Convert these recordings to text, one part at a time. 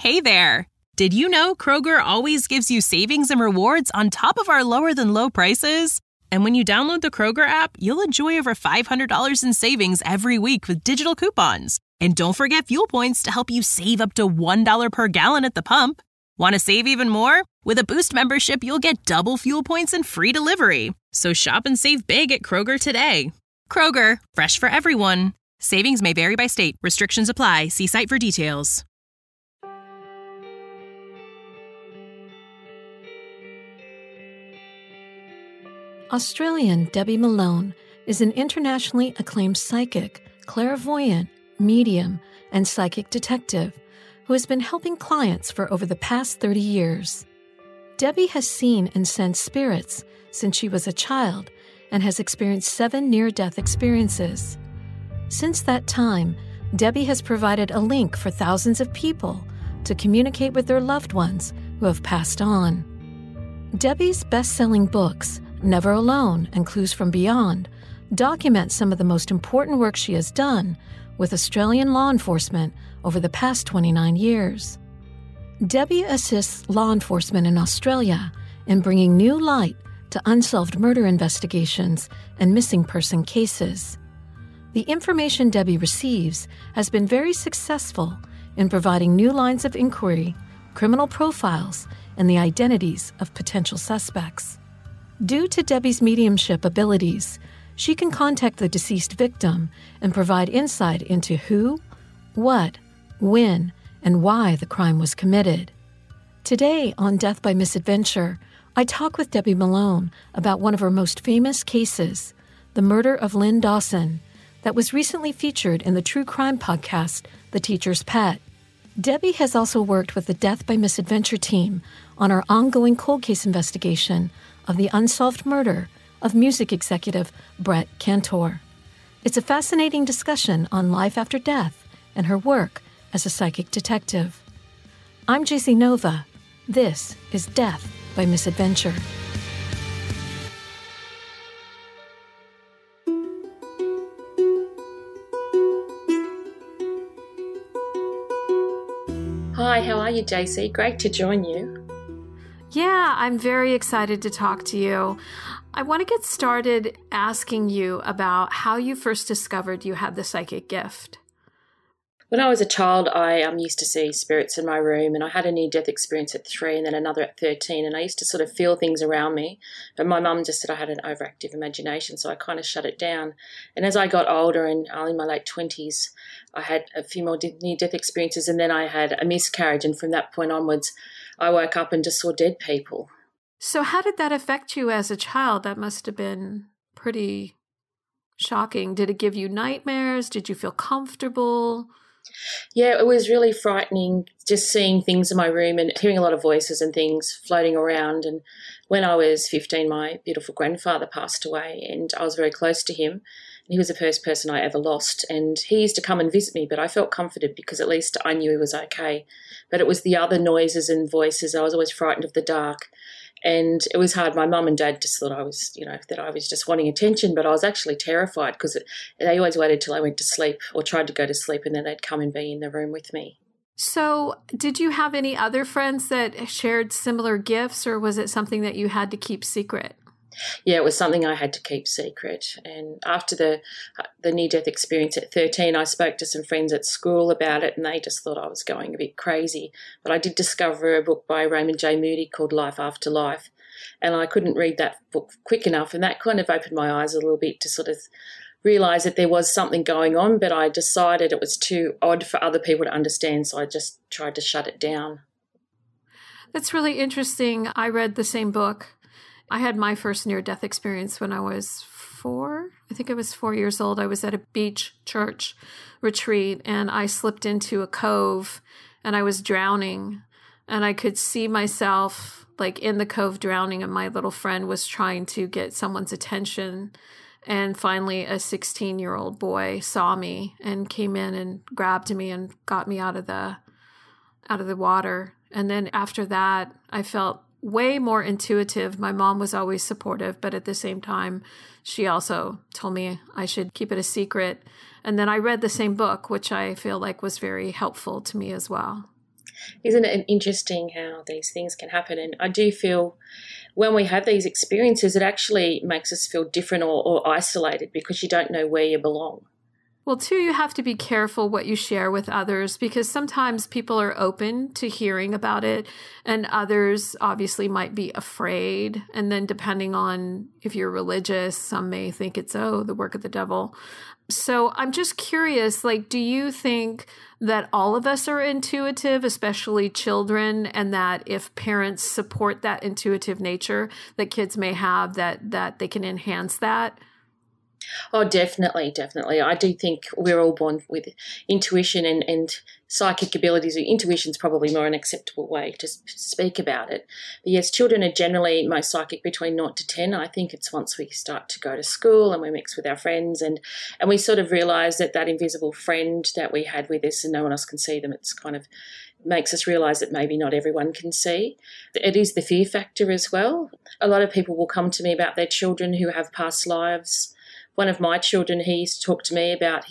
Hey there! Did you know Kroger always gives you savings and rewards on top of our lower-than-low prices? And when you download the Kroger app, you'll enjoy over $500 in savings every week with digital coupons. And don't forget fuel points to help you save up to $1 per gallon at the pump. Want to save even more? With a Boost membership, you'll get double fuel points and free delivery. So shop and save big at Kroger today. Kroger, fresh for everyone. Savings may vary by state. Restrictions apply. See site for details. Australian Debbie Malone is an internationally acclaimed psychic, clairvoyant, medium, and psychic detective who has been helping clients for over the past 30 years. Debbie has seen and sensed spirits since she was a child and has experienced 7 near-death experiences. Since that time, Debbie has provided a link for thousands of people to communicate with their loved ones who have passed on. Debbie's best-selling books, Never Alone and Clues from Beyond, document some of the most important work she has done with Australian law enforcement over the past 29 years. Debbie assists law enforcement in Australia in bringing new light to unsolved murder investigations and missing person cases. The information Debbie receives has been very successful in providing new lines of inquiry, criminal profiles, and the identities of potential suspects. Due to Debbie's mediumship abilities, she can contact the deceased victim and provide insight into who, what, when, and why the crime was committed. Today on Death by Misadventure, I talk with Debbie Malone about one of her most famous cases, the murder of Lynn Dawson, that was recently featured in the true crime podcast, The Teacher's Pet. Debbie has also worked with the Death by Misadventure team on our ongoing cold case investigation of the unsolved murder of music executive Brett Cantor. It's a fascinating discussion on life after death and her work as a psychic detective. I'm JC Nova. This is Death by Misadventure. Hi, how are you, JC? Great to join you. Yeah, I'm very excited to talk to you. I want to get started asking you about how you first discovered you had the psychic gift. When I was a child, I used to see spirits in my room, and I had a near-death experience at 3 and then another at 13, and I used to sort of feel things around me, but my mum just said I had an overactive imagination, so I kind of shut it down. And as I got older and in my late 20s, I had a few more near-death experiences, and then I had a miscarriage, and from that point onwards, I woke up and just saw dead people. So how did that affect you as a child? That must have been pretty shocking. Did it give you nightmares? Did you feel comfortable? Yeah, it was really frightening just seeing things in my room and hearing a lot of voices and things floating around. And when I was 15, my beautiful grandfather passed away, and I was very close to him. He was the first person I ever lost, and he used to come and visit me, but I felt comforted because at least I knew he was okay. But it was the other noises and voices. I was always frightened of the dark, and it was hard. My mum and dad just thought I was, that I was just wanting attention, but I was actually terrified because they always waited till I went to sleep or tried to go to sleep, and then they'd come and be in the room with me. So did you have any other friends that shared similar gifts, or was it something that you had to keep secret? Yeah, it was something I had to keep secret. And after the near-death experience at 13, I spoke to some friends at school about it, and they just thought I was going a bit crazy. But I did discover a book by Raymond J. Moody called Life After Life, and I couldn't read that book quick enough, and that kind of opened my eyes a little bit to sort of realise that there was something going on, but I decided it was too odd for other people to understand, so I just tried to shut it down. That's really interesting. I read the same book. I had my first near-death experience when I was 4. I think I was 4 years old. I was at a beach church retreat, and I slipped into a cove, and I was drowning, and I could see myself like in the cove drowning, and my little friend was trying to get someone's attention. And finally, a 16-year-old boy saw me and came in and grabbed me and got me out of the water. And then after that, I felt way more intuitive. My mom was always supportive, but at the same time, she also told me I should keep it a secret. And then I read the same book, which I feel like was very helpful to me as well. Isn't it interesting how these things can happen? And I do feel when we have these experiences, it actually makes us feel different or isolated because you don't know where you belong. Well, too, you have to be careful what you share with others because sometimes people are open to hearing about it and others obviously might be afraid. And then depending on if you're religious, some may think it's, the work of the devil. So I'm just curious, do you think that all of us are intuitive, especially children, and that if parents support that intuitive nature that kids may have, that they can enhance that? Oh, definitely. I do think we're all born with intuition and psychic abilities. Intuition is probably more an acceptable way to speak about it. But yes, children are generally most psychic between 0 to 10. I think it's once we start to go to school and we mix with our friends and we sort of realise that invisible friend that we had with us and no one else can see them, it's kind of makes us realise that maybe not everyone can see. It is the fear factor as well. A lot of people will come to me about their children who have past lives. One of my children, he used to talk to me about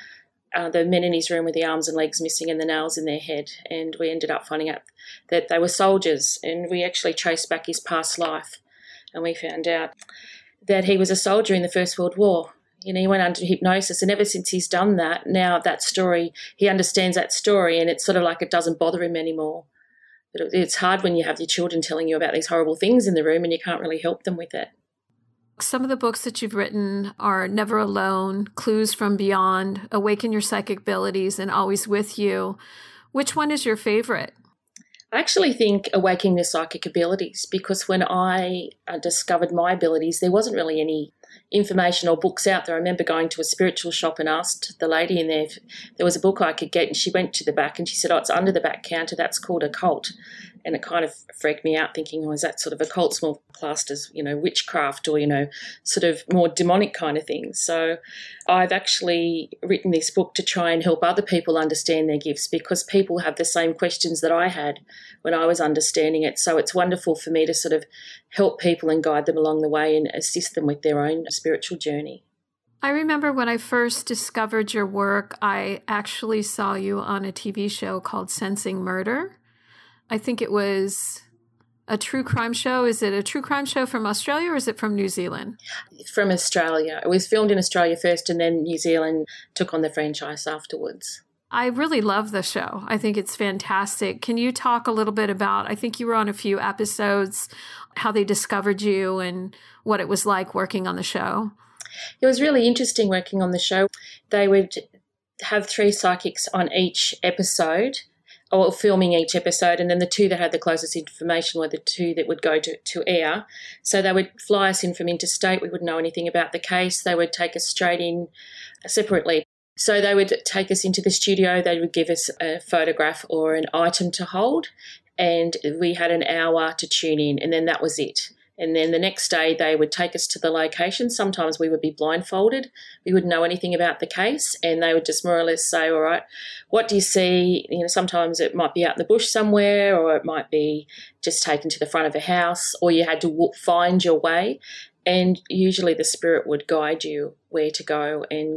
the men in his room with the arms and legs missing and the nails in their head, and we ended up finding out that they were soldiers, and we actually traced back his past life, and we found out that he was a soldier in the First World War. He went under hypnosis, and ever since he's done that, now that story, he understands that story, and it's sort of like it doesn't bother him anymore. But it's hard when you have your children telling you about these horrible things in the room and you can't really help them with it. Some of the books that you've written are Never Alone, Clues from Beyond, Awaken Your Psychic Abilities, and Always With You. Which one is your favorite? I actually think Awakening the Psychic Abilities, because when I discovered my abilities, there wasn't really any information or books out there. I remember going to a spiritual shop and asked the lady in there if there was a book I could get, and she went to the back and she said, it's under the back counter, that's called Occult. And it kind of freaked me out thinking, is that sort of occult's more classed as, witchcraft or, sort of more demonic kind of things. So I've actually written this book to try and help other people understand their gifts because people have the same questions that I had when I was understanding it. So it's wonderful for me to sort of help people and guide them along the way and assist them with their own spiritual journey. I remember when I first discovered your work, I actually saw you on a TV show called Sensing Murder. I think it was a true crime show. Is it a true crime show from Australia or is it from New Zealand? From Australia. It was filmed in Australia first and then New Zealand took on the franchise afterwards. I really love the show. I think it's fantastic. Can you talk a little bit about, I think you were on a few episodes, how they discovered you and what it was like working on the show? It was really interesting working on the show. They would have 3 psychics on each episode, or filming each episode, and then the 2 that had the closest information were the 2 that would go to air. So they would fly us in from interstate. We wouldn't know anything about the case. They would take us straight in separately. So they would take us into the studio. They would give us a photograph or an item to hold, and we had an hour to tune in, and then that was it. And then the next day they would take us to the location. Sometimes we would be blindfolded. We wouldn't know anything about the case, and they would just more or less say, all right, what do you see? Sometimes it might be out in the bush somewhere, or it might be just taken to the front of a house, or you had to find your way. And usually the spirit would guide you where to go. And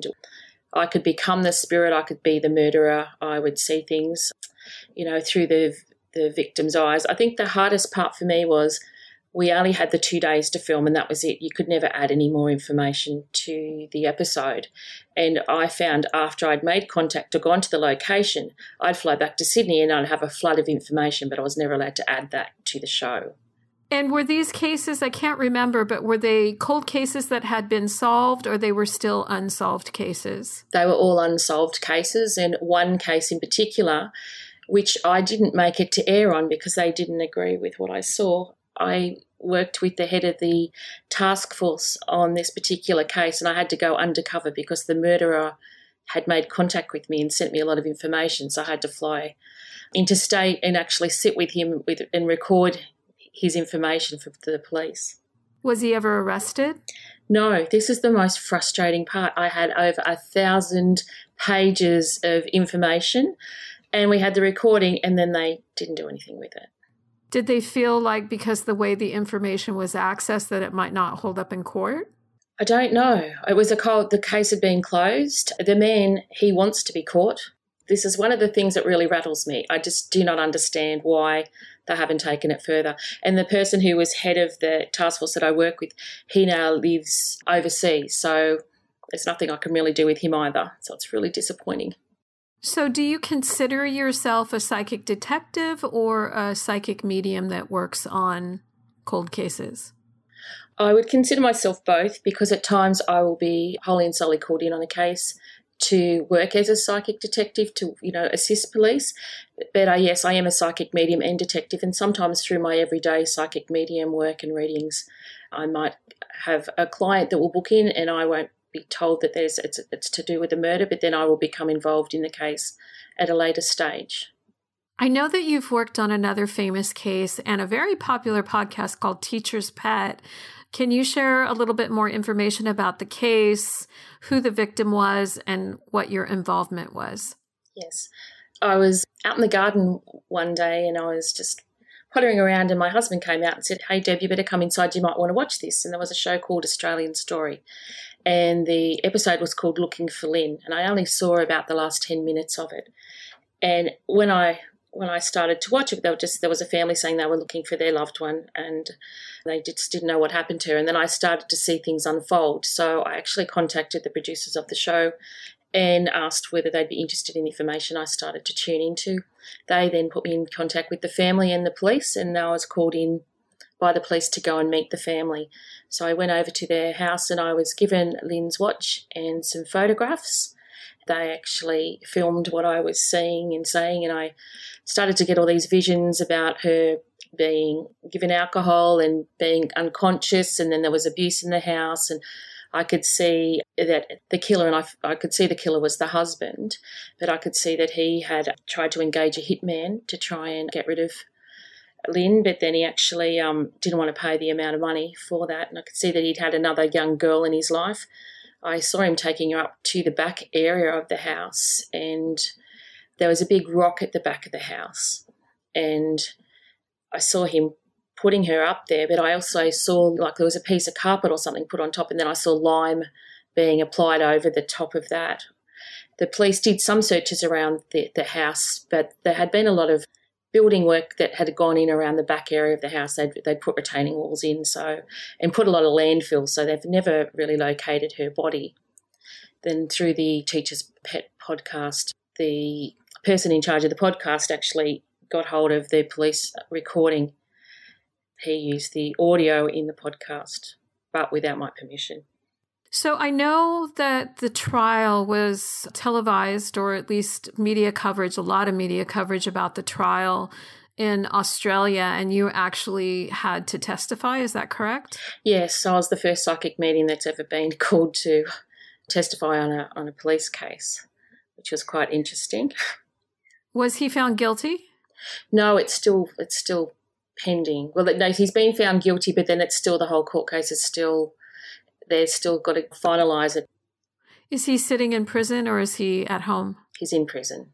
I could become the spirit. I could be the murderer. I would see things, through the victim's eyes. I think the hardest part for me was we only had the 2 days to film and that was it. You could never add any more information to the episode. And I found after I'd made contact or gone to the location, I'd fly back to Sydney and I'd have a flood of information, but I was never allowed to add that to the show. And were these cases, I can't remember, but were they cold cases that had been solved or they were still unsolved cases? They were all unsolved cases, and one case in particular, which I didn't make it to air on because they didn't agree with what I saw. I worked with the head of the task force on this particular case, and I had to go undercover because the murderer had made contact with me and sent me a lot of information. So I had to fly interstate and actually sit with him and record his information for the police. Was he ever arrested? No, this is the most frustrating part. I had over 1,000 pages of information and we had the recording and then they didn't do anything with it. Did they feel like because the way the information was accessed that it might not hold up in court? I don't know. It was the case had been closed. The man, he wants to be caught. This is one of the things that really rattles me. I just do not understand why they haven't taken it further. And the person who was head of the task force that I work with, he now lives overseas. So there's nothing I can really do with him either. So it's really disappointing. So do you consider yourself a psychic detective or a psychic medium that works on cold cases? I would consider myself both, because at times I will be wholly and solely called in on a case to work as a psychic detective to, assist police. But yes, I am a psychic medium and detective, and sometimes through my everyday psychic medium work and readings, I might have a client that will book in and I won't be told that it's to do with the murder, but then I will become involved in the case at a later stage. I know that you've worked on another famous case and a very popular podcast called Teacher's Pet. Can you share a little bit more information about the case, who the victim was, and what your involvement was? Yes. I was out in the garden one day and I was just pottering around, and my husband came out and said, "Hey, Deb, you better come inside. You might want to watch this." And there was a show called Australian Story. And the episode was called Looking for Lynn. And I only saw about the last 10 minutes of it. And when I started to watch it, there was a family saying they were looking for their loved one and they just didn't know what happened to her. And then I started to see things unfold. So I actually contacted the producers of the show and asked whether they'd be interested in the information I started to tune into. They then put me in contact with the family and the police, and I was called in by the police to go and meet the family. So I went over to their house and I was given Lynn's watch and some photographs. They actually filmed what I was seeing and saying, and I started to get all these visions about her being given alcohol and being unconscious, and then there was abuse in the house, and I could see that the killer, and I could see the killer was the husband, but I could see that he had tried to engage a hitman to try and get rid of Lynn, but then he actually didn't want to pay the amount of money for that, and I could see that he'd had another young girl in his life. I saw him taking her up to the back area of the house, and there was a big rock at the back of the house, and I saw him putting her up there, but I also saw like there was a piece of carpet or something put on top, and then I saw lime being applied over the top of that. The police did some searches around the house, but there had been a lot of building work that had gone in around the back area of the house. They'd put retaining walls in and put a lot of landfill, so they've never really located her body. Then through the Teacher's Pet podcast, the person in charge of the podcast actually got hold of the police recording. He used the audio in the podcast, but without my permission. So I know that the trial was televised, or at least media coverage, a lot of media coverage about the trial in Australia, and you actually had to testify. Is that correct? Yes, I was the first psychic medium that's ever been called to testify on a police case, which was quite interesting. Was he found guilty? No, it's still pending. Well, no, he's been found guilty, but then it's still, the whole court case is still, they've still got to finalise it. Is he sitting in prison or is he at home? He's in prison.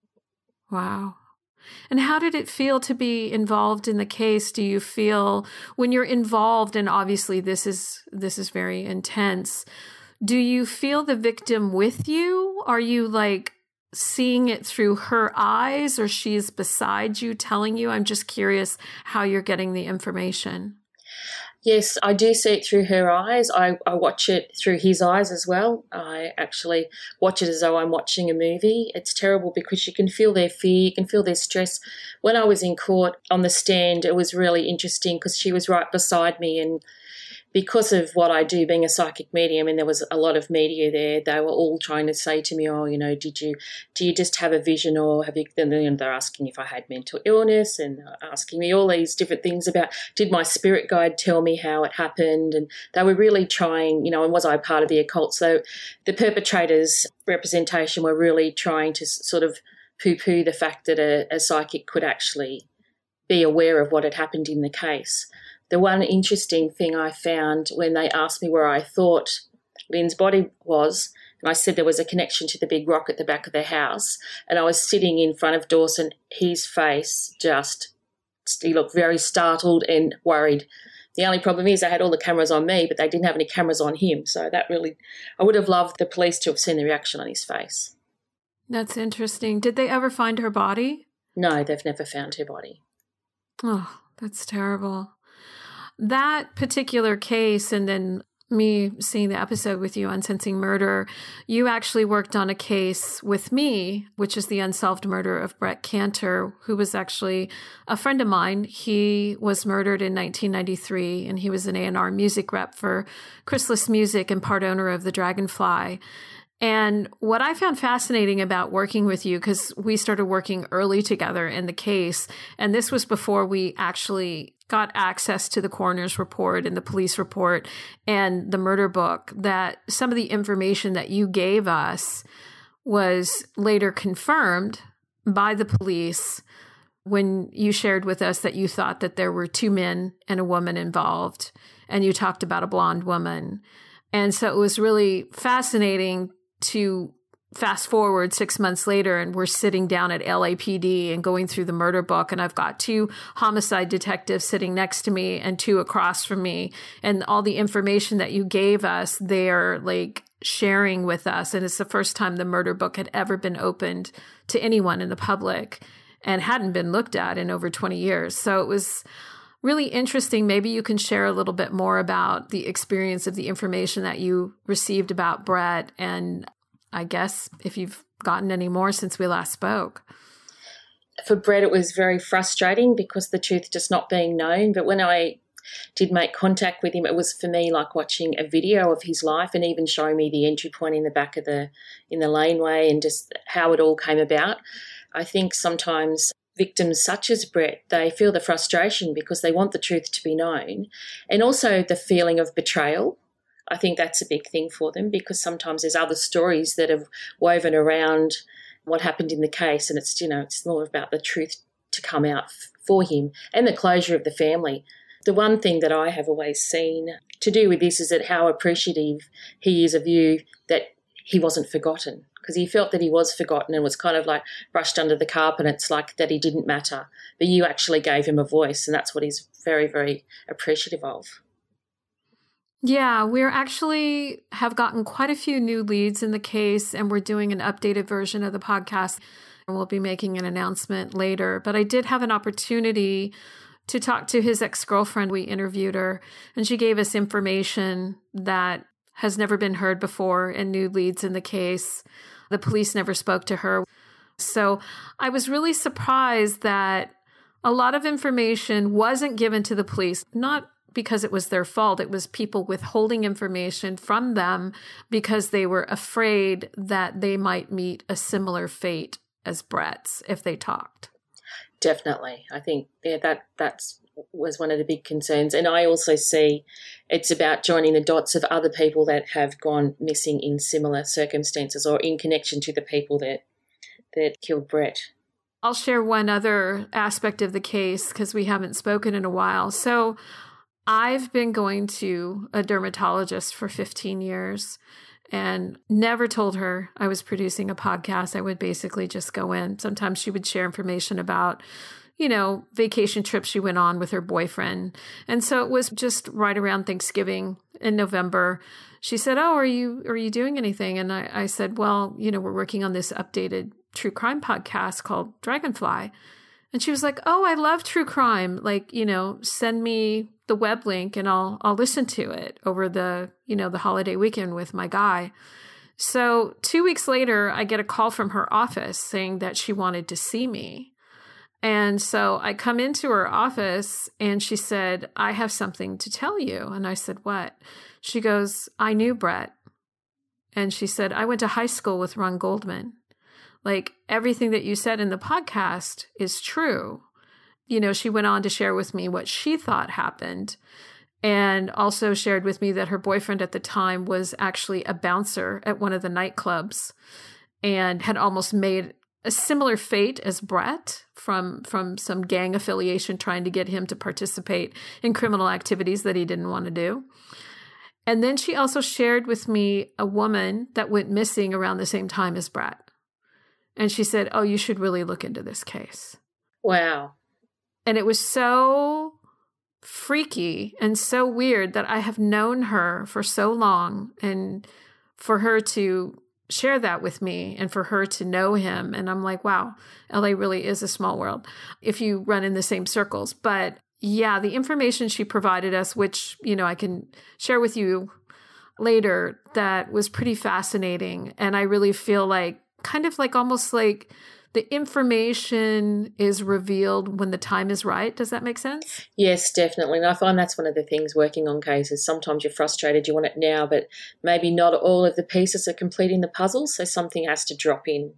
Wow. And how did it feel to be involved in the case? Do you feel when you're involved, and obviously this is very intense, do you feel the victim with you? Are you like seeing it through her eyes, or she's beside you telling you? I'm just curious how you're getting the information. Yes, I do see it through her eyes. I watch it through his eyes as well. I actually watch it as though I'm watching a movie. It's terrible because you can feel their fear, you can feel their stress. When I was in court on the stand, it was really interesting because she was right beside me, and because of what I do, being a psychic medium, and there was a lot of media there, they were all trying to say to me, "Oh, do you just have a vision, or have you?" And then they're asking if I had mental illness, and asking me all these different things about, did my spirit guide tell me how it happened? And they were really trying, and was I part of the occult? So the perpetrators' representation were really trying to sort of poo-poo the fact that a psychic could actually be aware of what had happened in the case. The one interesting thing I found when they asked me where I thought Lynn's body was, and I said there was a connection to the big rock at the back of the house, and I was sitting in front of Dawson, his face he looked very startled and worried. The only problem is they had all the cameras on me, but they didn't have any cameras on him. So that really, I would have loved the police to have seen the reaction on his face. That's interesting. Did they ever find her body? No, they've never found her body. Oh, that's terrible. That particular case, and then me seeing the episode with you on Sensing Murder, you actually worked on a case with me, which is the unsolved murder of Brett Cantor, who was actually a friend of mine. He was murdered in 1993, and he was an A&R music rep for Chrysalis Music and part owner of the Dragonfly. And what I found fascinating about working with you, because we started working early together in the case, and this was before we actually got access to the coroner's report and the police report and the murder book, that some of the information that you gave us was later confirmed by the police when you shared with us that you thought that there were 2 men and a woman involved, and you talked about a blonde woman. And so it was really fascinating to fast forward 6 months later, and we're sitting down at LAPD and going through the murder book, and I've got 2 homicide detectives sitting next to me and 2 across from me, and all the information that you gave us, they're like sharing with us. And it's the first time the murder book had ever been opened to anyone in the public and hadn't been looked at in over 20 years. So it was really interesting. Maybe you can share a little bit more about the experience of the information that you received about Brett, and I guess if you've gotten any more since we last spoke. For Brett, it was very frustrating because the truth just not being known. But when I did make contact with him, it was for me like watching a video of his life, and even showing me the entry point in the back of the laneway and just how it all came about. I think sometimes victims such as Brett, they feel the frustration because they want the truth to be known, and also the feeling of betrayal. I think that's a big thing for them, because sometimes there's other stories that have woven around what happened in the case, and it's more about the truth to come out for him and the closure of the family. The one thing that I have always seen to do with this is that how appreciative he is of you, that he wasn't forgotten, because he felt that he was forgotten and was kind of like brushed under the carpet. It's like that he didn't matter, but you actually gave him a voice, and that's what he's very, very appreciative of. Yeah, we're actually have gotten quite a few new leads in the case, and we're doing an updated version of the podcast, and we'll be making an announcement later. But I did have an opportunity to talk to his ex-girlfriend. We interviewed her, and she gave us information that has never been heard before and new leads in the case. The police never spoke to her. So I was really surprised that a lot of information wasn't given to the police, not because it was their fault. It was people withholding information from them because they were afraid that they might meet a similar fate as Brett's if they talked. Definitely. I think that was one of the big concerns. And I also see it's about joining the dots of other people that have gone missing in similar circumstances or in connection to the people that killed Brett. I'll share one other aspect of the case because we haven't spoken in a while. So I've been going to a dermatologist for 15 years and never told her I was producing a podcast. I would basically just go in. Sometimes she would share information about, vacation trips she went on with her boyfriend. And so it was just right around Thanksgiving in November. She said, "Oh, are you doing anything?" And I said, "Well, we're working on this updated true crime podcast called Dragonfly." And she was like, "Oh, I love true crime. Send me the web link and I'll listen to it over the holiday weekend with my guy." So 2 weeks later, I get a call from her office saying that she wanted to see me. And so I come into her office and she said, "I have something to tell you." And I said, "What?" She goes, "I knew Brett." And she said, "I went to high school with Ron Goldman. Like, everything that you said in the podcast is true." She went on to share with me what she thought happened, and also shared with me that her boyfriend at the time was actually a bouncer at one of the nightclubs and had almost made a similar fate as Brett from some gang affiliation trying to get him to participate in criminal activities that he didn't want to do. And then she also shared with me a woman that went missing around the same time as Brett. And she said, "Oh, you should really look into this case." Wow. And it was so freaky and so weird that I have known her for so long, and for her to share that with me and for her to know him. And I'm like, wow, LA really is a small world if you run in the same circles. But yeah, the information she provided us, which, I can share with you later, that was pretty fascinating. And I really feel like kind of like almost like the information is revealed when the time is right. Does that make sense? Yes, definitely. And I find that's one of the things working on cases. Sometimes you're frustrated, you want it now, but maybe not all of the pieces are completing the puzzle, so something has to drop in.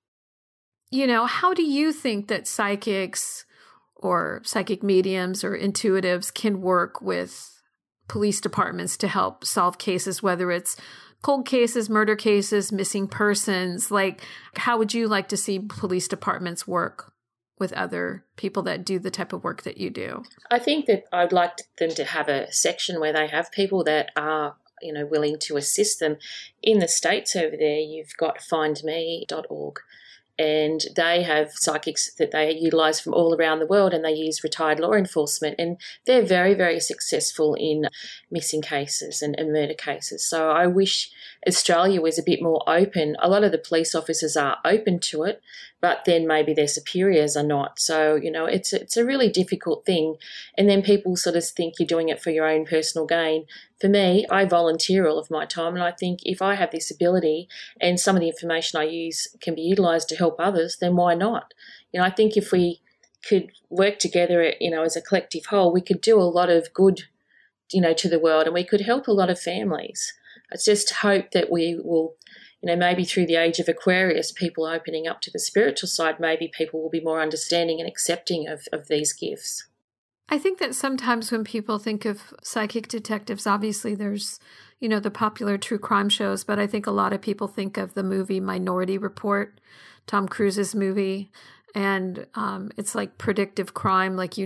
How do you think that psychics or psychic mediums or intuitives can work with police departments to help solve cases, whether it's cold cases, murder cases, missing persons? Like, how would you like to see police departments work with other people that do the type of work that you do? I think that I'd like them to have a section where they have people that are, willing to assist them. In the States over there, you've got findme.org. And they have psychics that they utilise from all around the world, and they use retired law enforcement. And they're very, very successful in missing cases and murder cases. So I wish Australia was a bit more open. A lot of the police officers are open to it, but then maybe their superiors are not. So, it's a really difficult thing. And then people sort of think you're doing it for your own personal gain. For me, I volunteer all of my time, and I think if I have this ability and some of the information I use can be utilised to help others, then why not? I think if we could work together, as a collective whole, we could do a lot of good, to the world, and we could help a lot of families. I just hope that we will, maybe through the age of Aquarius, people opening up to the spiritual side, maybe people will be more understanding and accepting of these gifts. I think that sometimes when people think of psychic detectives, obviously there's, the popular true crime shows, but I think a lot of people think of the movie Minority Report, Tom Cruise's movie, and it's like predictive crime, like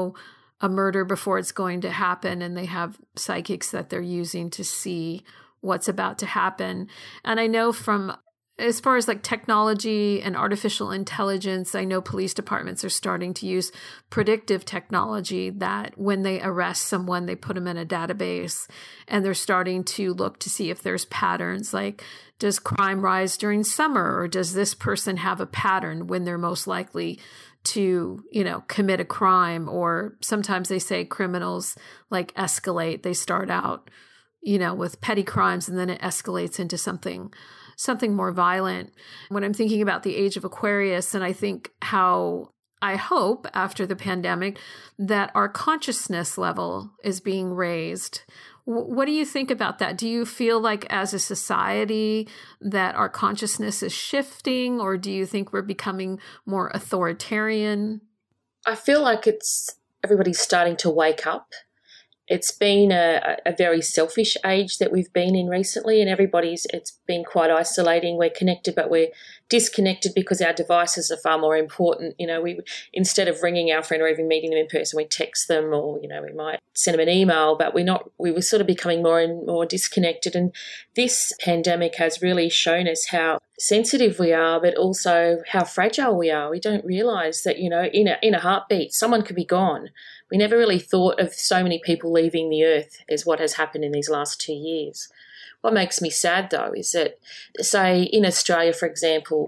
a murder before it's going to happen, and they have psychics that they're using to see what's about to happen. And I know from as far as like technology and artificial intelligence, I know police departments are starting to use predictive technology that when they arrest someone, they put them in a database, and they're starting to look to see if there's patterns. Like, does crime rise during summer, or does this person have a pattern when they're most likely to, commit a crime? Or sometimes they say criminals like escalate. They start out, with petty crimes, and then it escalates into something more violent. When I'm thinking about the age of Aquarius, and I think how I hope after the pandemic that our consciousness level is being raised. What do you think about that? Do you feel like as a society that our consciousness is shifting, or do you think we're becoming more authoritarian? I feel like everybody's starting to wake up. It's been a very selfish age that we've been in recently, and it's been quite isolating. We're connected, but we're disconnected because our devices are far more important. We instead of ringing our friend or even meeting them in person, we text them, or, we might send them an email, but we were sort of becoming more and more disconnected. And this pandemic has really shown us how sensitive we are, but also how fragile we are. We don't realise that, in a heartbeat, someone could be gone. We never really thought of so many people leaving the earth as what has happened in these last 2 years. What makes me sad, though, is that, say, in Australia, for example,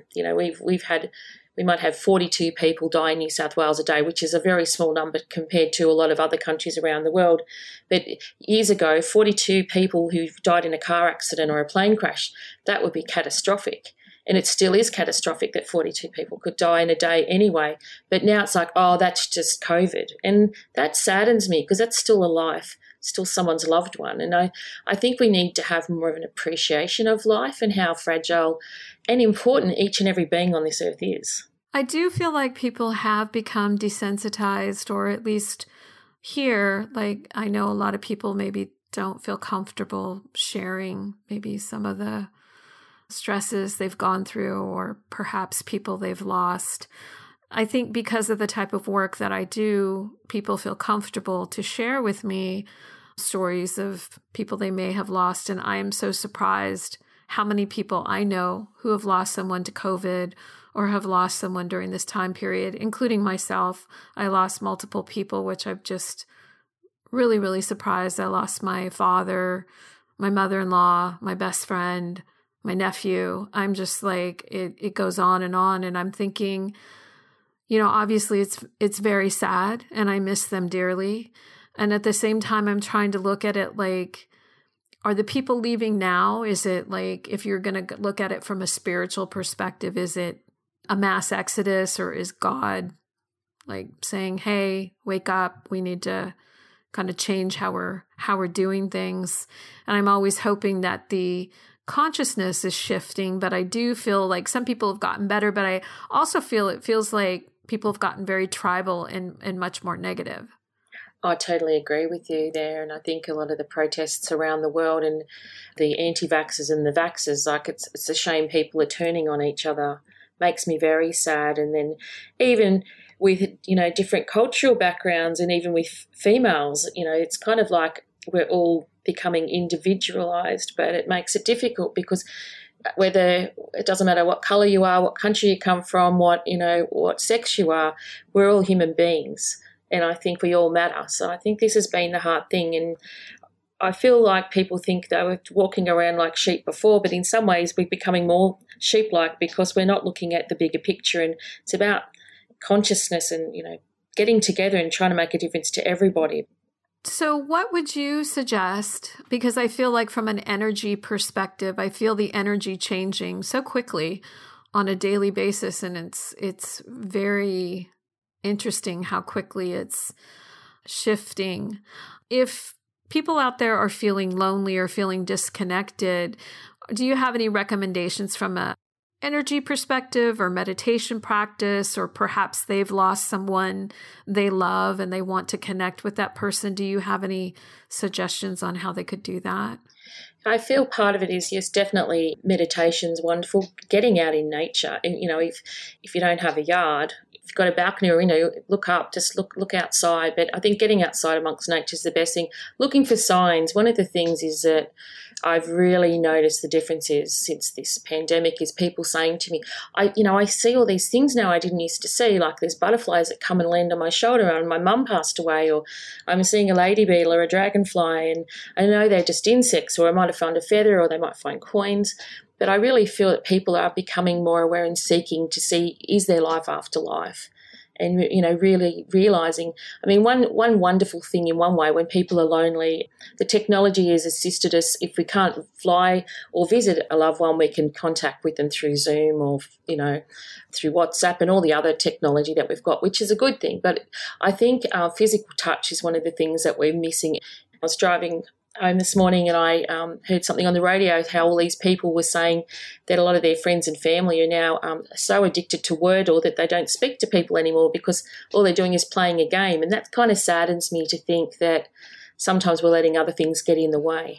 we might have 42 people die in New South Wales a day, which is a very small number compared to a lot of other countries around the world. But years ago, 42 people who died in a car accident or a plane crash, that would be catastrophic. And it still is catastrophic that 42 people could die in a day anyway. But now it's like, oh, that's just COVID. And that saddens me because that's still a life, still someone's loved one. And I think we need to have more of an appreciation of life and how fragile and important each and every being on this earth is. I do feel like people have become desensitized, or at least here, like I know a lot of people maybe don't feel comfortable sharing maybe some of the stresses they've gone through, or perhaps people they've lost. I think because of the type of work that I do, people feel comfortable to share with me stories of people they may have lost. And I am so surprised how many people I know who have lost someone to COVID or have lost someone during this time period, including myself. I lost multiple people, which I'm just really, really surprised. I lost my father, my mother-in-law, my best friend, my nephew. I'm just like, it goes on. And I'm thinking, obviously it's very sad and I miss them dearly. And at the same time, I'm trying to look at it like, are the people leaving now? Is it like, if you're going to look at it from a spiritual perspective, is it a mass exodus, or is God like saying, hey, wake up, we need to kind of change how we're doing things? And I'm always hoping that the consciousness is shifting, but I do feel like some people have gotten better, but I also feel it feels like people have gotten very tribal and much more negative. I totally agree with you there. And I think a lot of the protests around the world and the anti-vaxxers and the vaxxers, like it's a shame people are turning on each other. Makes me very sad. And then even with, different cultural backgrounds and even with females, it's kind of like we're all becoming individualized, but it makes it difficult because whether it doesn't matter what color you are, what country you come from, what sex you are, we're all human beings. And I think we all matter. So I think this has been the hard thing. And I feel like people think they were walking around like sheep before, but in some ways we're becoming more sheep-like because we're not looking at the bigger picture. And it's about consciousness and, getting together and trying to make a difference to everybody. So what would you suggest? Because I feel like from an energy perspective, I feel the energy changing so quickly on a daily basis. And it's very interesting how quickly it's shifting. If people out there are feeling lonely or feeling disconnected, do you have any recommendations from a energy perspective or meditation practice, or perhaps they've lost someone they love and they want to connect with that person? Do you have any suggestions on how they could do that? I feel part of it is, yes, definitely meditation's wonderful. Getting out in nature, and if you don't have a yard, if you've got a balcony or look up, just look outside. But I think getting outside amongst nature is the best thing. Looking for signs. One of the things is that I've really noticed the differences since this pandemic is people saying to me, I see all these things now I didn't used to see, like there's butterflies that come and land on my shoulder, and my mum passed away, or I'm seeing a lady beetle or a dragonfly, and I know they're just insects, or I might have found a feather, or they might find coins. But I really feel that people are becoming more aware and seeking to see, is there life after life? And, really realising, one wonderful thing in one way, when people are lonely, the technology has assisted us. If we can't fly or visit a loved one, we can contact with them through Zoom or, through WhatsApp and all the other technology that we've got, which is a good thing. But I think physical touch is one of the things that we're missing. I was driving home this morning and I heard something on the radio how all these people were saying that a lot of their friends and family are now so addicted to Wordle that they don't speak to people anymore because all they're doing is playing a game. And that kind of saddens me to think that sometimes we're letting other things get in the way.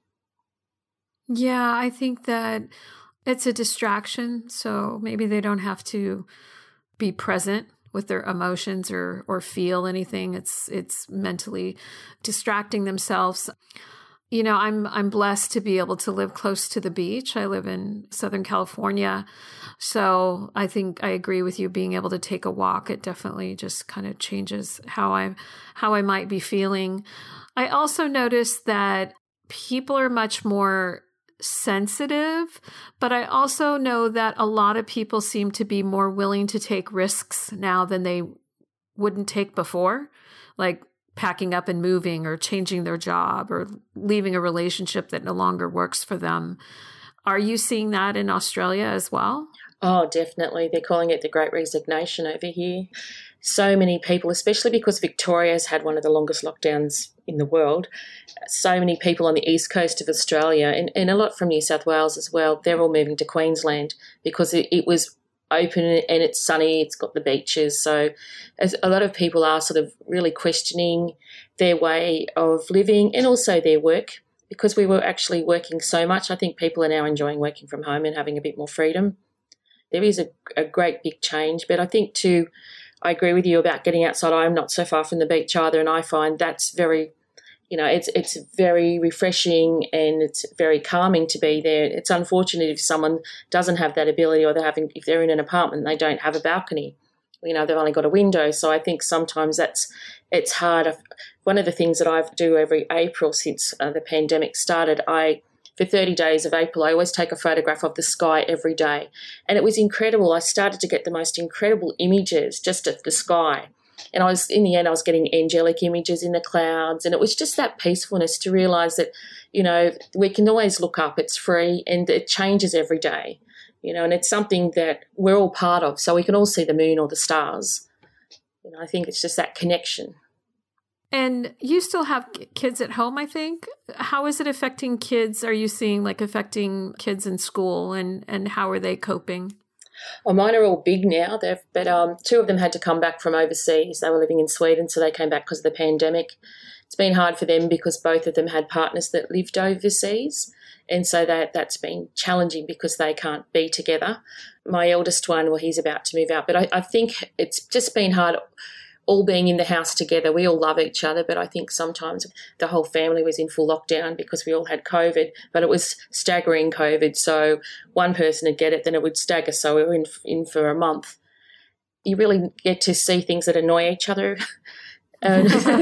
Yeah, I think that it's a distraction. So maybe they don't have to be present with their emotions or feel anything. It's mentally distracting themselves. I'm blessed to be able to live close to the beach. I live in Southern California. So I think I agree with you, being able to take a walk, it definitely just kind of changes how I might be feeling. I also noticed that people are much more sensitive, but I also know that a lot of people seem to be more willing to take risks now than they wouldn't take before, like packing up and moving or changing their job or leaving a relationship that no longer works for them. Are you seeing that in Australia as well? Oh, definitely. They're calling it the Great Resignation over here. So many people, especially because Victoria's had one of the longest lockdowns in the world, so many people on the east coast of Australia and a lot from New South Wales as well, they're all moving to Queensland because it was open and it's sunny, it's got the beaches. So as a lot of people are sort of really questioning their way of living and also their work, because we were actually working so much. I think people are now enjoying working from home and having a bit more freedom. There is a great big change, but I think too, I agree with you about getting outside. I'm not so far from the beach either, and I find that's very, it's very refreshing and it's very calming to be there. It's unfortunate if someone doesn't have that ability, or if they're in an apartment and they don't have a balcony. They've only got a window. So I think sometimes it's hard. One of the things that I do every April since the pandemic started, I for 30 days of April, I always take a photograph of the sky every day. And it was incredible. I started to get the most incredible images just of the sky. And in the end, I was getting angelic images in the clouds. And it was just that peacefulness to realise that, we can always look up. It's free and it changes every day, and it's something that we're all part of. So we can all see the moon or the stars. I think it's just that connection. And you still have kids at home, I think. How is it affecting kids? Are you seeing affecting kids in school and how are they coping? Well, mine are all big now, but two of them had to come back from overseas. They were living in Sweden, so they came back because of the pandemic. It's been hard for them because both of them had partners that lived overseas, and so that's been challenging because they can't be together. My eldest one, well, he's about to move out, but I think it's just been hard all being in the house together. We all love each other, but I think sometimes the whole family was in full lockdown because we all had COVID, but it was staggering COVID. So one person would get it, then it would stagger. So we were in for a month. You really get to see things that annoy each other. Or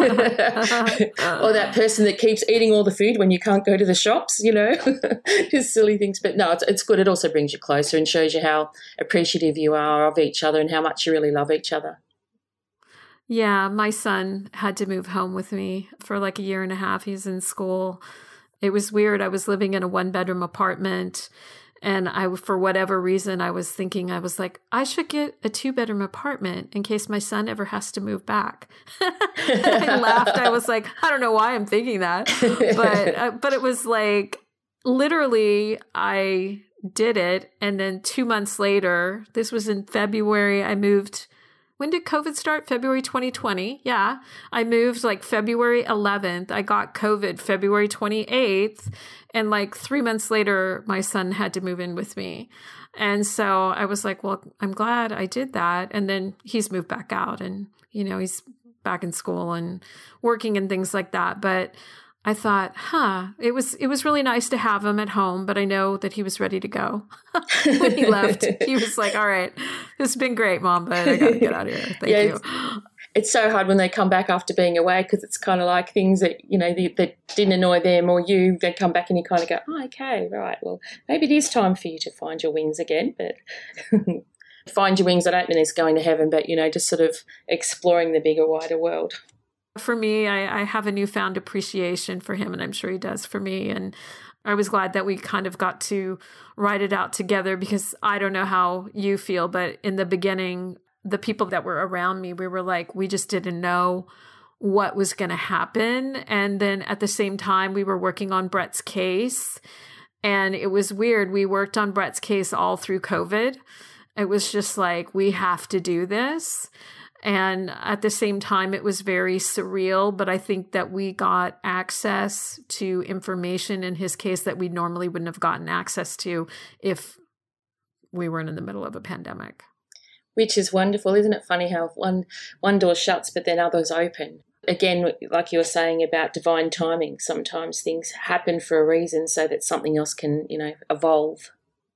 that person that keeps eating all the food when you can't go to the shops, just silly things. But no, it's good. It also brings you closer and shows you how appreciative you are of each other and how much you really love each other. Yeah, my son had to move home with me for a year and a half. He's in school. It was weird. I was living in a 1-bedroom apartment, and for whatever reason, I was thinking, I should get a 2-bedroom apartment in case my son ever has to move back. I laughed. I was like, I don't know why I'm thinking that, but it was literally I did it, and then 2 months later, this was in February, I moved. When did COVID start? February 2020. Yeah. I moved February 11th. I got COVID February 28th. And 3 months later, my son had to move in with me. And so I was like, well, I'm glad I did that. And then he's moved back out and, he's back in school and working and things like that. But I thought, it was really nice to have him at home, but I know that he was ready to go. When he left, he was like, all right, this has been great, Mom, but I got to get out of here. Thank you. It's so hard when they come back after being away because it's kind of like things that, that didn't annoy them or you, they come back and you kind of go, oh, okay, right, well, maybe it is time for you to find your wings again, but find your wings, I don't mean it's going to heaven, but, just sort of exploring the bigger, wider world. For me, I have a newfound appreciation for him, and I'm sure he does for me. And I was glad that we kind of got to write it out together because I don't know how you feel, but in the beginning, the people that were around me, we were we just didn't know what was going to happen. And then at the same time, we were working on Brett's case, and it was weird. We worked on Brett's case all through COVID. It was just we have to do this. And at the same time, it was very surreal, but I think that we got access to information in his case that we normally wouldn't have gotten access to if we weren't in the middle of a pandemic. Which is wonderful. Isn't it funny how one door shuts, but then others open? Again, like you were saying about divine timing, sometimes things happen for a reason so that something else can, evolve.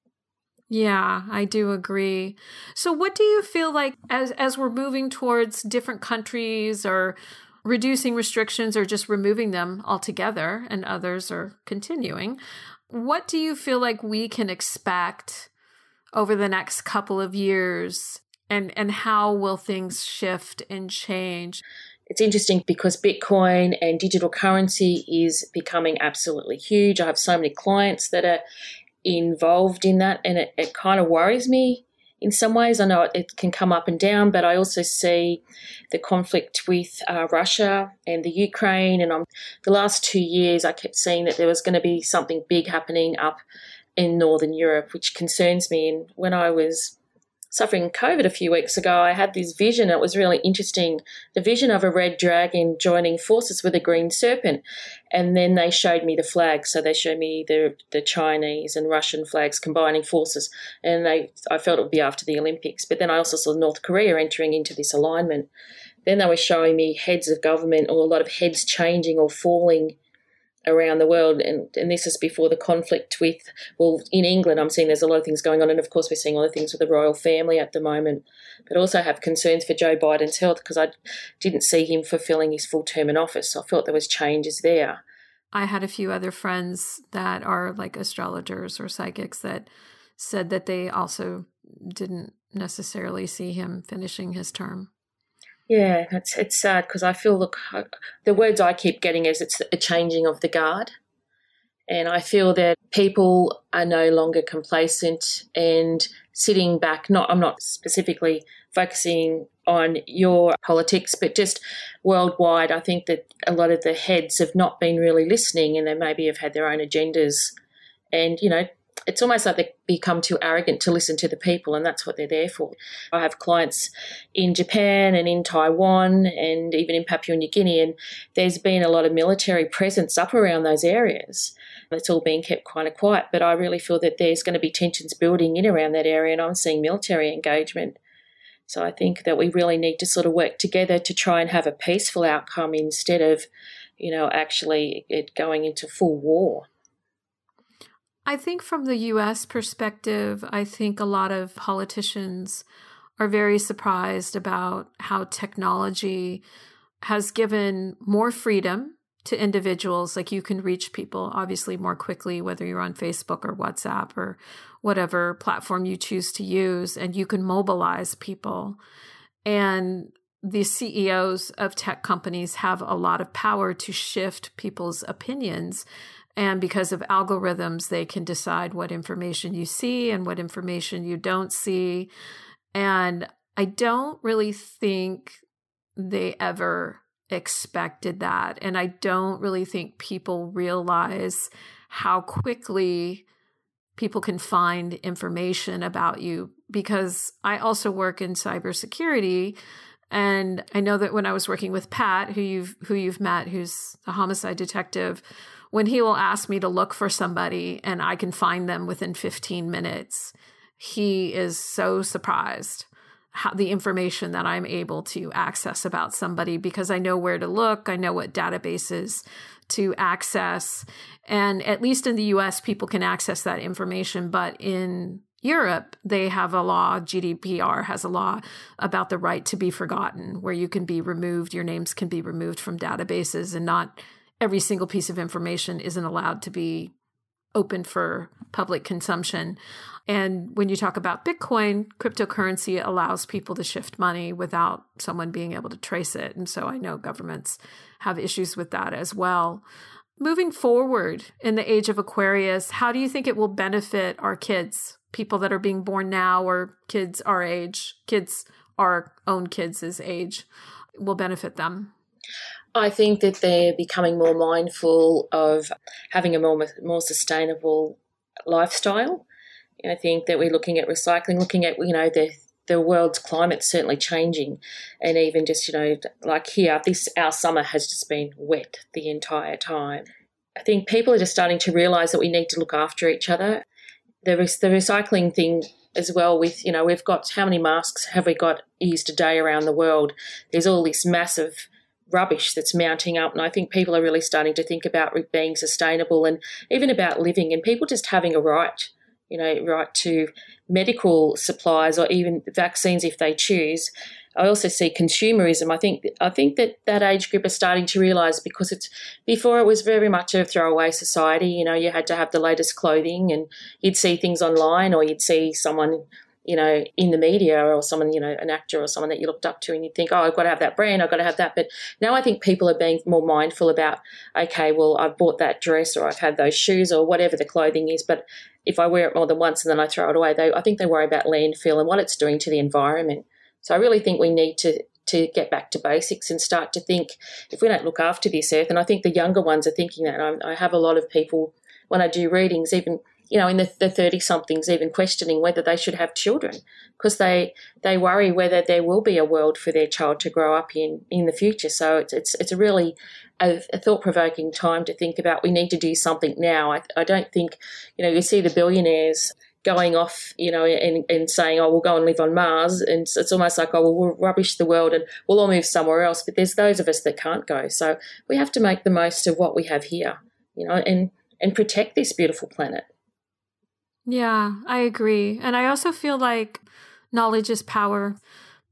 Yeah, I do agree. So what do you feel like as we're moving towards different countries or reducing restrictions or just removing them altogether and others are continuing, what do you feel like we can expect over the next couple of years and how will things shift and change? It's interesting because Bitcoin and digital currency is becoming absolutely huge. I have so many clients that are involved in that, and it kind of worries me in some ways. I know it can come up and down, but I also see the conflict with Russia and the Ukraine, and the last 2 years I kept seeing that there was going to be something big happening up in Northern Europe, which concerns me. And when I was suffering COVID a few weeks ago, I had this vision. It was really interesting, the vision of a red dragon joining forces with a green serpent. And then they showed me the flags. So they showed me the Chinese and Russian flags combining forces. And I felt it would be after the Olympics. But then I also saw North Korea entering into this alignment. Then they were showing me heads of government or a lot of heads changing or falling around the world, and this is before the conflict with, in England I'm seeing there's a lot of things going on, and of course we're seeing a lot of things with the royal family at the moment, but also have concerns for Joe Biden's health because I didn't see him fulfilling his full term in office. So I felt there was changes there. I had a few other friends that are like astrologers or psychics that said that they also didn't necessarily see him finishing his term. Yeah, it's sad because I feel, look, the words I keep getting is it's a changing of the guard. And I feel that people are no longer complacent and sitting back. I'm not specifically focusing on your politics, but just worldwide, I think that a lot of the heads have not been really listening, and they maybe have had their own agendas. And, it's almost like they become too arrogant to listen to the people, and that's what they're there for. I have clients in Japan and in Taiwan and even in Papua New Guinea, and there's been a lot of military presence up around those areas. It's all being kept kind of quiet, but I really feel that there's going to be tensions building in around that area, and I'm seeing military engagement. So I think that we really need to sort of work together to try and have a peaceful outcome instead of, actually it going into full war. I think from the U.S. perspective, I think a lot of politicians are very surprised about how technology has given more freedom to individuals. Like, you can reach people obviously more quickly, whether you're on Facebook or WhatsApp or whatever platform you choose to use, and you can mobilize people. And the CEOs of tech companies have a lot of power to shift people's opinions. And because of algorithms, they can decide what information you see and what information you don't see. And I don't really think they ever expected that. And I don't really think people realize how quickly people can find information about you, because I also work in cybersecurity. And I know that when I was working with Pat, who you've met, who's a homicide detective, when he will ask me to look for somebody and I can find them within 15 minutes, he is so surprised how the information that I'm able to access about somebody, because I know where to look, I know what databases to access. And at least in the US, people can access that information, but in Europe, they have a law, GDPR has a law about the right to be forgotten, where you can be removed, your names can be removed from databases, and not every single piece of information isn't allowed to be open for public consumption. And when you talk about Bitcoin, cryptocurrency allows people to shift money without someone being able to trace it. And so I know governments have issues with that as well. Moving forward in the age of Aquarius, how do you think it will benefit our kids, people that are being born now, or kids our age, kids our own kids' age, will benefit them? I think that they're becoming more mindful of having a more sustainable lifestyle. I think that we're looking at recycling, looking at, the world's climate's certainly changing. And even just, like here, our summer has just been wet the entire time. I think people are just starting to realise that we need to look after each other. The recycling thing as well with, we've got, how many masks have we got used a day around the world? There's all this massive rubbish that's mounting up, and I think people are really starting to think about being sustainable and even about living, and people just having a right to medical supplies or even vaccines if they choose. I also see consumerism. I think that age group is starting to realise, because before it was very much a throwaway society. You had to have the latest clothing, and you'd see things online, or you'd see someone in the media, or someone, an actor or someone that you looked up to, and you'd think, oh, I've got to have that brand, I've got to have that. But now I think people are being more mindful about, okay, well, I've bought that dress, or I've had those shoes, or whatever the clothing is, but if I wear it more than once and then I throw it away, I think they worry about landfill and what it's doing to the environment. So I really think we need to get back to basics and start to think, if we don't look after this earth, and I think the younger ones are thinking that. I have a lot of people, when I do readings, even in the 30-somethings, even questioning whether they should have children, because they worry whether there will be a world for their child to grow up in the future. So it's a really a thought-provoking time to think about. We need to do something now. I don't think, you see the billionaires going off, and saying, oh, we'll go and live on Mars. And it's almost like, oh, well, we'll rubbish the world and we'll all move somewhere else. But there's those of us that can't go. So we have to make the most of what we have here, and protect this beautiful planet. Yeah, I agree. And I also feel like knowledge is power.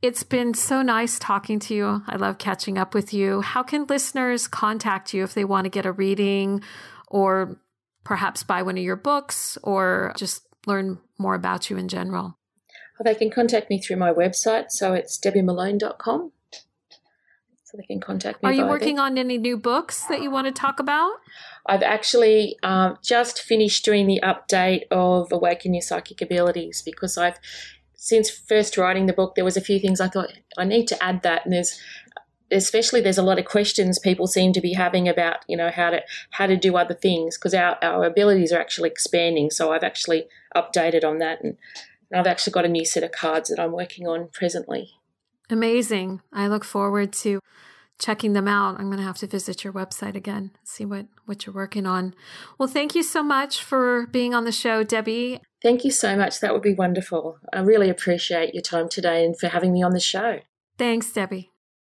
It's been so nice talking to you. I love catching up with you. How can listeners contact you if they want to get a reading or perhaps buy one of your books or just learn more about you in general? Well, they can contact me through my website. So it's debbiemalone.com. So they can contact me. Are you working on any new books that you want to talk about? I've actually just finished doing the update of Awaken Your Psychic Abilities, because since first writing the book, there was a few things I thought I need to add that. And there's a lot of questions people seem to be having about, how to do other things, because our abilities are actually expanding. So I've actually updated on that, and I've actually got a new set of cards that I'm working on presently. Amazing. I look forward to checking them out. I'm going to have to visit your website again, see what you're working on. Well, thank you so much for being on the show, Debbie. Thank you so much. That would be wonderful. I really appreciate your time today and for having me on the show. Thanks, Debbie.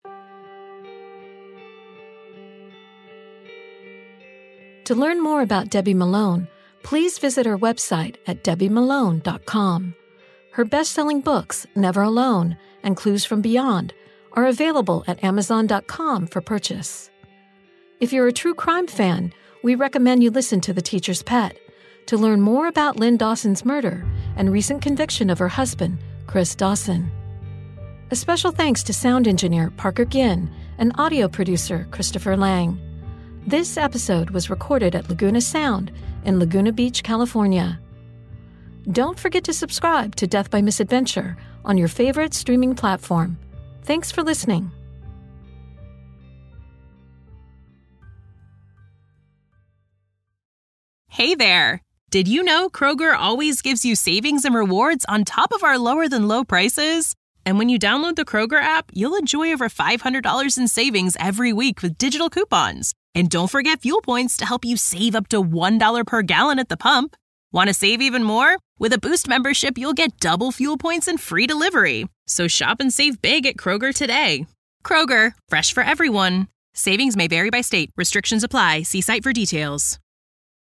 To learn more about Debbie Malone, please visit her website at debbiemalone.com. Her best-selling books, Never Alone and Clues from Beyond, are available at amazon.com for purchase. If you're a true crime fan, we recommend you listen to The Teacher's Pet to learn more about Lynn Dawson's murder and recent conviction of her husband, Chris Dawson. A special thanks to sound engineer Parker Ginn and audio producer Christopher Lang. This episode was recorded at Laguna Sound in Laguna Beach, California. Don't forget to subscribe to Death by Misadventure on your favorite streaming platform. Thanks for listening. Hey there! Did you know Kroger always gives you savings and rewards on top of our lower-than-low prices? And when you download the Kroger app, you'll enjoy over $500 in savings every week with digital coupons. And don't forget fuel points to help you save up to $1 per gallon at the pump. Want to save even more? With a Boost membership, you'll get double fuel points and free delivery. So shop and save big at Kroger today. Kroger, fresh for everyone. Savings may vary by state. Restrictions apply. See site for details.